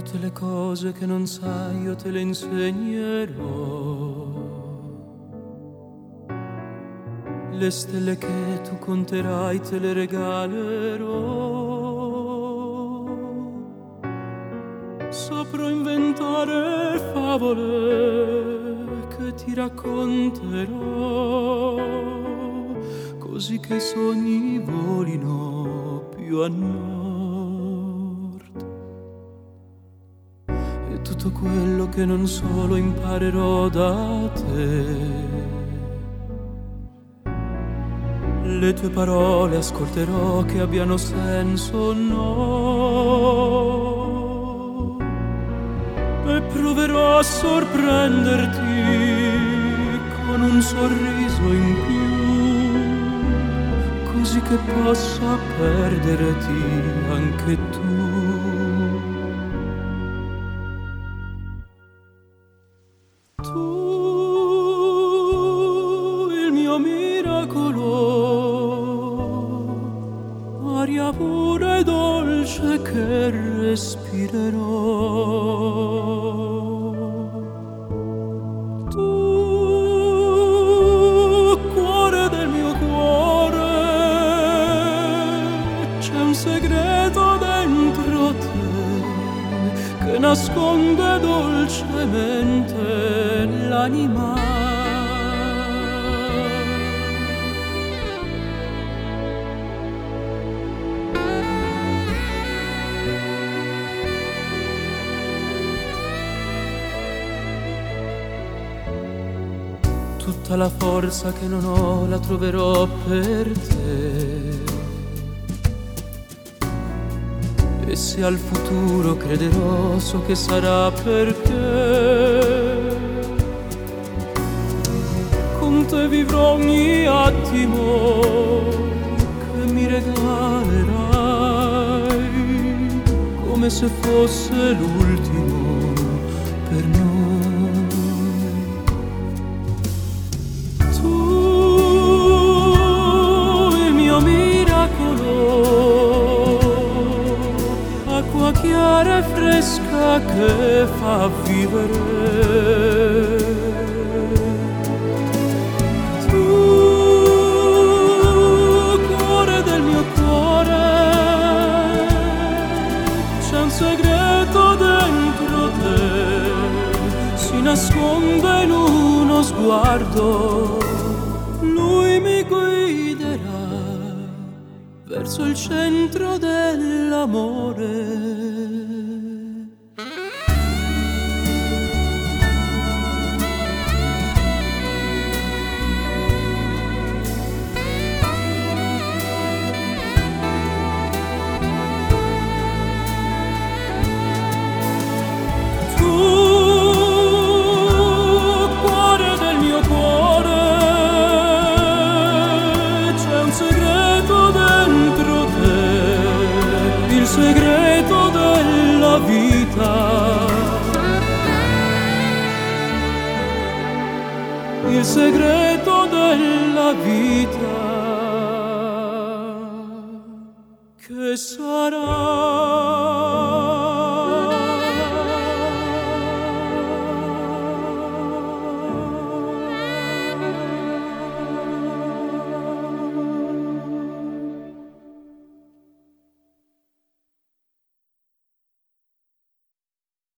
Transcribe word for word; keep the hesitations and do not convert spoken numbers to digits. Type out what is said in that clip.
Tutte le cose che non sai io te le insegnerò. Le stelle che tu conterai te le regalerò. Saprò inventare favole che ti racconterò, così che i sogni volino più a nord. E tutto quello che non so lo imparerò da te. Le tue parole ascolterò che abbiano senso o no, e proverò a sorprenderti con un sorriso in più, così che possa perderti anche tu. Tu, il mio miracolo, aria pura e dolce che respirerò. Tu, cuore del mio cuore, c'è un segreto dentro te che nasconde dolcemente l'anima. Tutta la forza che non ho la troverò per te, e se al futuro crederò so che sarà perché con te vivrò ogni attimo che mi regalerai, come se fosse l'ultimo per noi. Chiara e fresca che fa vivere. Tu, cuore del mio cuore, c'è un segreto dentro te, si nasconde in uno sguardo. Lui mi guiderà verso il centro dell'amore. Il segreto della vita, il segreto della vita che sarà